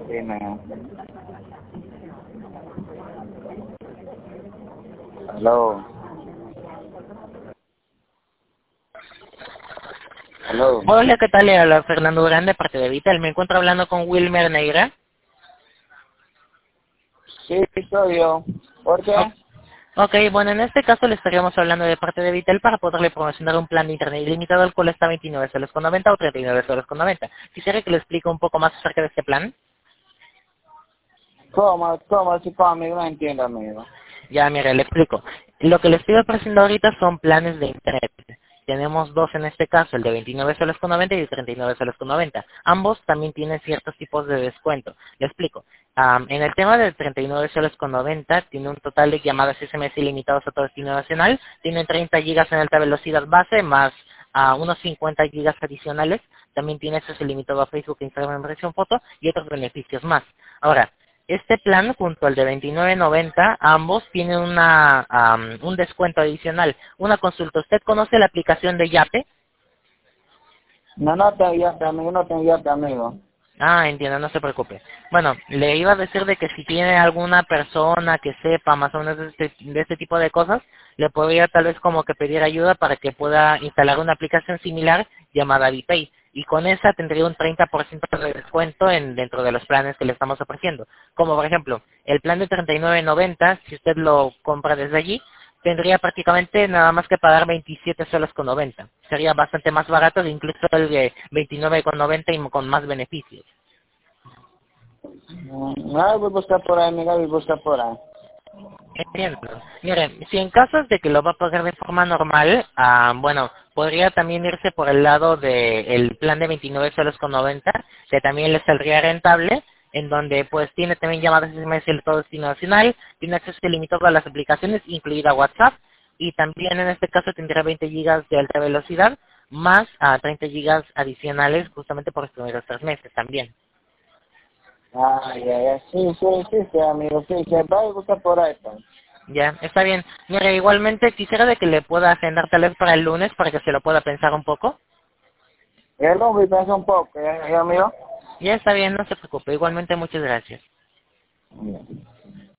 Dime. Hello. Hello. Hola, ¿qué tal? Le habla Fernando Durán de parte de Vital. Me encuentro hablando con Wilmer Neira. Sí, soy yo. ¿Por qué? Ok, bueno, en este caso le estaríamos hablando de parte de Vital para poderle promocionar un plan de internet ilimitado al cual está 29 soles con 90 o 39 soles con 90. Quisiera que le explique un poco más acerca de este plan. ¿Cómo? Si conmigo no entiendo, amigo. Ya, mire, le explico. Lo que le estoy ofreciendo ahorita son planes de internet. Tenemos dos en este caso, el de 29 soles con 90 y el 39 soles con 90. Ambos también tienen ciertos tipos de descuento. Le explico. En el tema del 39 soles con 90, tiene un total de llamadas SMS ilimitados a todo destino nacional. Tiene 30 gigas en alta velocidad base, más unos 50 gigas adicionales. También tiene acceso ilimitado a Facebook, Instagram, versión foto y otros beneficios más. Ahora, este plan junto al de 29.90, ambos tienen un descuento adicional. Una consulta, ¿usted conoce la aplicación de Yape? No te enviaste, amigo, no te enviaste, amigo. Ah, entiendo, no se preocupe. Bueno, le iba a decir de que si tiene alguna persona que sepa más o menos de este tipo de cosas, le podría tal vez como que pedir ayuda para que pueda instalar una aplicación similar llamada VPay. Y con esa tendría un 30% de descuento dentro de los planes que le estamos ofreciendo. Como por ejemplo, el plan de 39.90, si usted lo compra desde allí, tendría prácticamente nada más que pagar 27 soles con 90. Sería bastante más barato que incluso el de 29,90 y con más beneficios. Voy a buscar por ahí, amigo, voy a buscar por ahí. Entiendo. Mire, si en caso de que lo va a pagar de forma normal, bueno, podría también irse por el lado del plan de 29 soles con 90, que también le saldría rentable, en donde pues tiene también llamadas SMS de todo destino nacional, tiene acceso ilimitado a las aplicaciones, incluida WhatsApp, y también en este caso tendrá 20 gigas de alta velocidad, más a 30 gigas adicionales justamente por los primeros 3 meses también. Ya. Sí, amigo, sí, voy a buscar por ahí, pues. Ya, está bien. Mire, igualmente quisiera de que le pueda agendar tal vez para el lunes para que se lo pueda pensar un poco. El hombre piensa un poco, amigo. Ya está bien, no se preocupe. Igualmente muchas gracias. Ya.